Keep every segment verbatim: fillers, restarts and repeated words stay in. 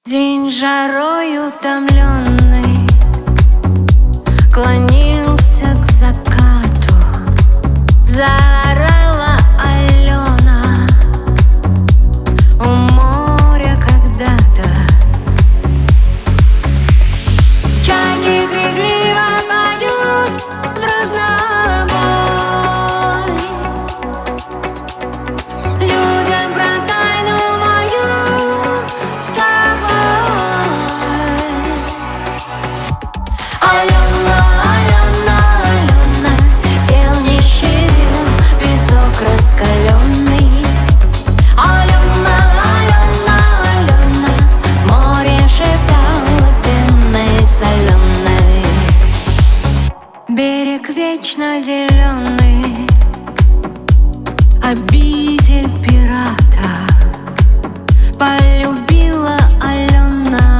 День жарой утомленный клонился к закату. Заорала Алена у моря когда-то. Чайки крикливо поют в разнобой людям про тайну мою с тобой. Алена, Алена, Алена, тел не щадил песок раскаленный. Алена, Алена, Алена, море шептало пеной соленой. Берег вечно зеленый, обитель пирата, полюбила Алена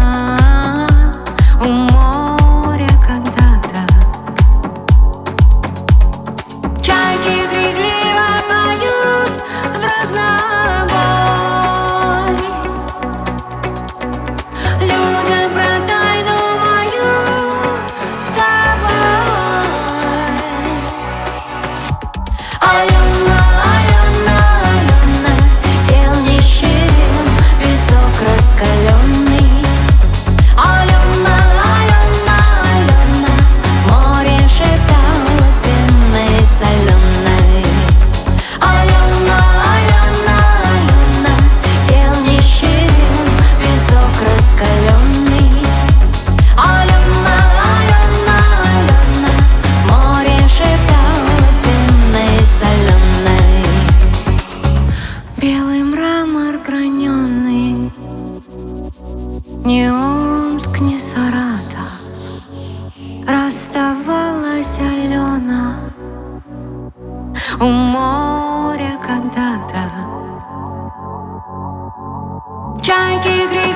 у моря когда-то. Чайки крикливо поют в разнобой людям про тайну мою с тобой. Алена, Алена, Алена, тел не щадил песок раскаленный. Алена, Алена, Алена, море шептало пеной соленой. Алена, Алена, Алена, тел не щадил песок раскаленный. Алена, Алена, Алена, море шептало пеной соленой. Белый мрамор граненый, ни Омск, ни Саратов. Расставалась Алена у моря когда-то. Чайки